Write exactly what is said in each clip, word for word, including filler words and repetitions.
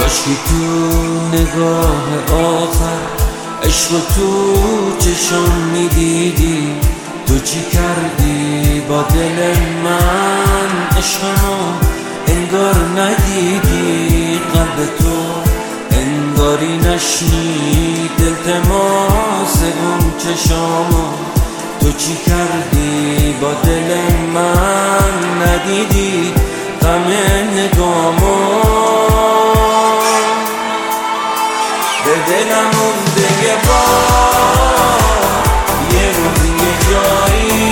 کاشکی تو نگاه آخر عشق تو چشم میدیدی، تو چی کردی با دل من؟ عشقمو انگار ندیدی، قلب تو انگاری نشنید التماس اون چشامو. تو چی کردی با دل من؟ ندیدی غم نگامو. به دلم مونده یه بار، یه روز یه جایی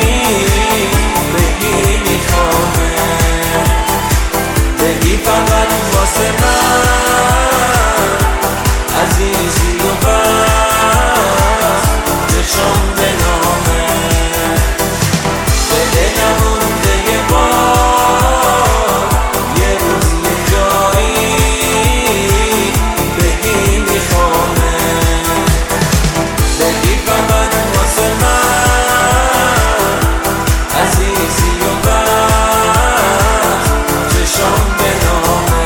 بگی میخوامه، بگی فقط واسه من عزیزی و بس چشم به نامه. به دلم مونده یه بار، یه روز یه جایی بگی میخوامه، بگی فقط واسه من عزیزی و بس چشم به نامه.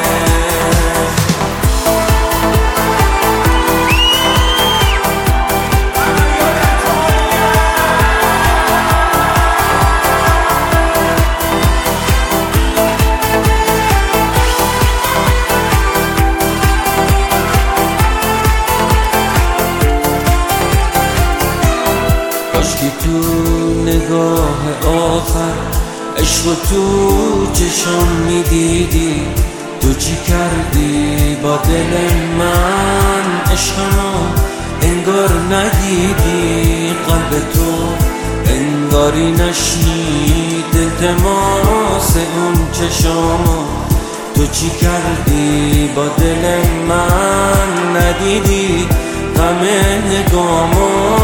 کاشکی تو نگاه آخر عشق تو چشم میدیدی، تو چی کردی با دل من؟ عشقمو انگار ندیدی، قلب تو انگاری نشنید التماس اون چشامو. تو چی کردی با دل من؟ ندیدی غم نگامو.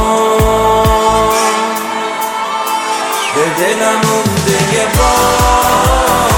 به دلم مونده یه بار،